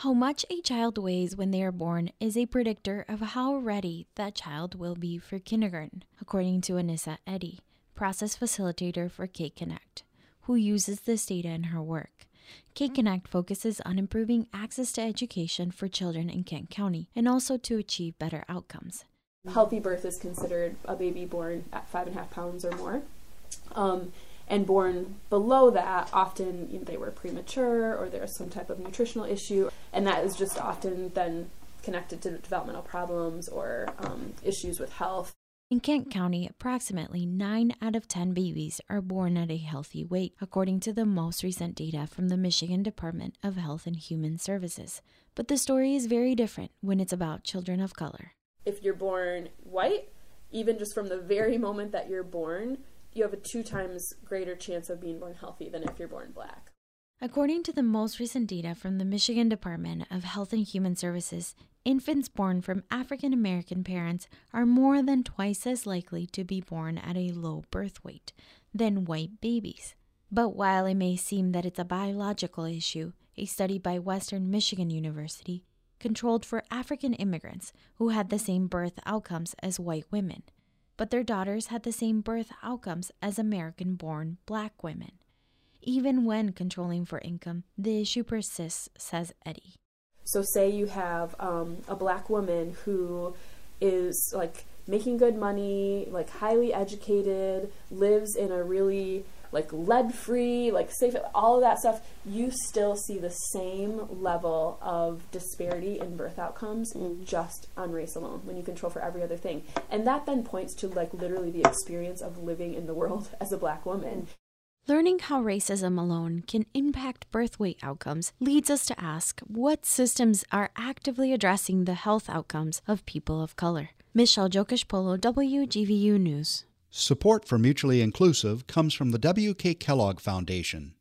How much a child weighs when they are born is a predictor of how ready that child will be for kindergarten, according to Anissa Eddy, process facilitator for K-Connect, who uses this data in her work. K-Connect focuses on improving access to education for children in Kent County and also to achieve better outcomes. Healthy birth is considered a baby born at 5.5 pounds or more. And born below that, often they were premature or there was some type of nutritional issue, and that is just often then connected to developmental problems or issues with health. In Kent County, approximately 9 out of 10 babies are born at a healthy weight, according to the most recent data from the Michigan Department of Health and Human Services. But the story is very different when it's about children of color. If you're born white, even just from the very moment that you're born, you have a 2 times greater chance of being born healthy than if you're born black. According to the most recent data from the Michigan Department of Health and Human Services, infants born from African American parents are more than twice as likely to be born at a low birth weight than white babies. But while it may seem that it's a biological issue, a study by Western Michigan University controlled for African immigrants who had the same birth outcomes as white women, but their daughters had the same birth outcomes as American-born black women. Even when controlling for income, the issue persists, says Eddy. So say you have a black woman who is making good money, highly educated, lives in a really lead-free, safe, all of that stuff, you still see the same level of disparity in birth outcomes just on race alone when you control for every other thing. And that then points to literally the experience of living in the world as a black woman. Learning how racism alone can impact birth weight outcomes leads us to ask what systems are actively addressing the health outcomes of people of color. Michelle Jokish-Polo, WGVU News. Support for Mutually Inclusive comes from the W.K. Kellogg Foundation.